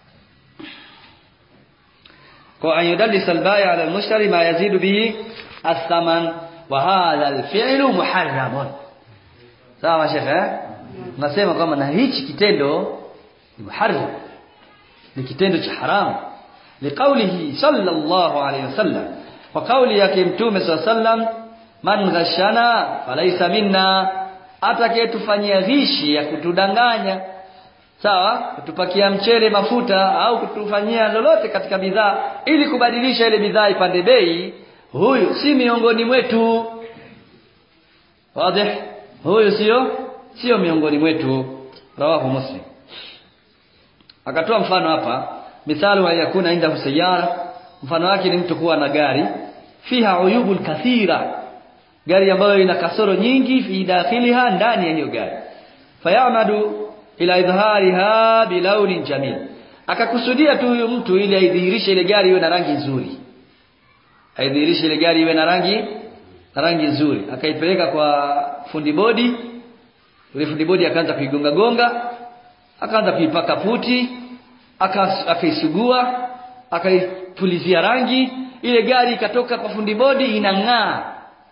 Kwa ayudallis al-bai' 'ala al-mushtari ma yazidu bihi ath-thaman wa hadha al-fi'lu muharram. Sawa shekhe? Nasema kwamba na hichi kitendo ni muharram, ni kitendo cha haramu. Liqaulihi sallallahu alayhi wasallam, kwa kauli yake mtume sallallahu alayhi wasallam, man ghashana falaysa minna, atakayetufanyia ghishi ya kutudanganya, sawa, kutupakia mchele mafuta au kutufanyia lolote katika bidhaa ili kubadilisha ile bidhaa ipande bei, huyu si miongoni mwetu. Wazi? Huyu sio miongoni mwetu. Rawahu Muslim. Akatoa mfano hapa, mithalu wa yakuna inda sayyara, mfano wake ni mtu kuwa na gari, fiha uyubul kathira, gari ambayo ina kasoro nyingi, fi dakhiliha, ndani ya hiyo gari, fayamadu ila idhariha bilaunin jamil, akakusudia tu huyo mtu ili aidhihirishe ile gari iwe na rangi nzuri, aidhihirishe ile gari iwe na rangi nzuri, akaipeleka kwa fundi bodi. Yule fundi bodi akaanza kuigonga gonga, akaanza kuipaka puti, akaisugua, akaipulizia rangi. Ile gari ikatoka kwa fundi bodi inang'aa.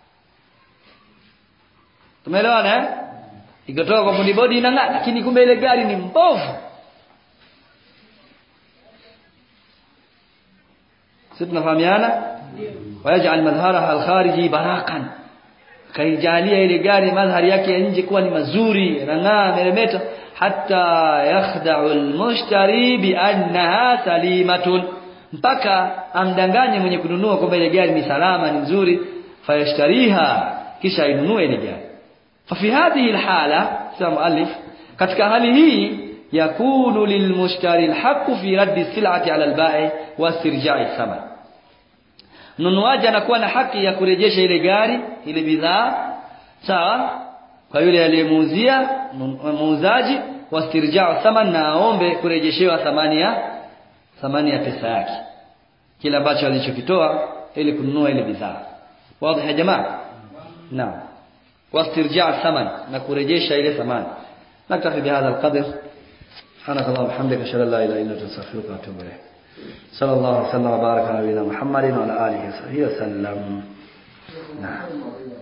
Tumeelewana eh? Ikatoka kwa fundi bodi inang'aa, lakini kumbe ile gari ni mbovu. Sisi tunafahamiana? Wayaj'al madhharaha al-khariji barakan, kaijalia ile gari madhari yake ya nje kuwa ni mazuri, yanang'aa, meremeta, hatta yakhda'u al-mushtari bi annaha salimatun, mpaka amdanganye mwenye kununua kwamba ile gari ni salama, ni nzuri. Fayashtariha, kisha inunue ile gari. Fa fi hadhihi al-hala, sema muallif, katika hali hii yakunu lilmushtari al-haqqu fi raddi as-sil'ati 'ala al-ba'i wa istirja'i thaman. Mnunuaji anakuwa na haki ya kurejesha ile gari, ile bidhaa, sawa, kwa yule aliyemuuzia, muuzaji, wa istirja'u thaman, na aombe kurejeshewa thamani ya pesa yake, kila ambacho alichokitoa ili kununua ile bidhaa. Wazi ya jamaa? Naam. Wa istirja'u thaman, na kurejesha ile thamani. Naktafi bihadha alqadr. سبحانك اللهم وبحمدك اشهد ان لا اله الا انت استغفرك واتوب اليك. صلى الله وسلم وبارك على نبينا محمد وعلى اله وصحبه وسلم. نعم.